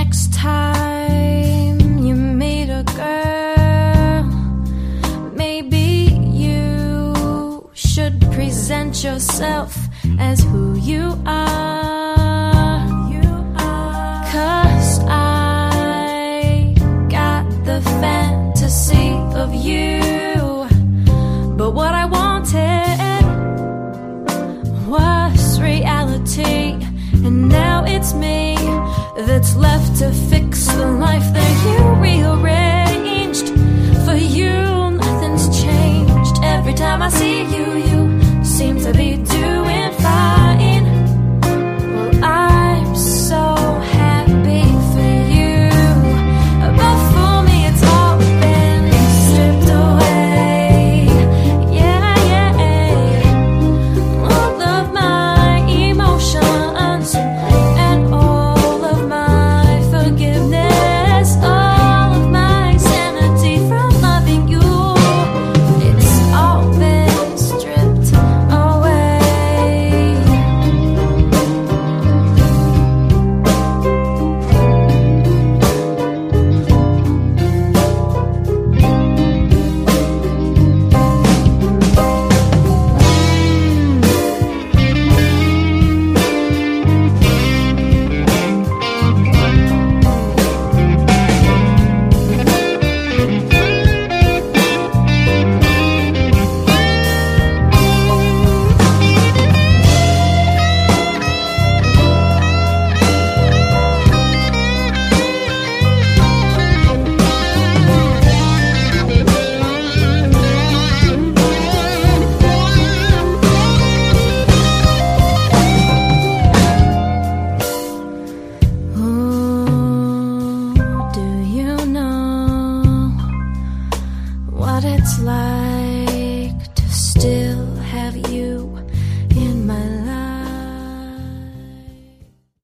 next time you meet a girl, maybe you should present yourself as who you are. 'Cause I got the fantasy of you, but what I wanted was reality. And now it's me that's left to fix the life that you rearranged. For you, nothing's changed. Every time I see you,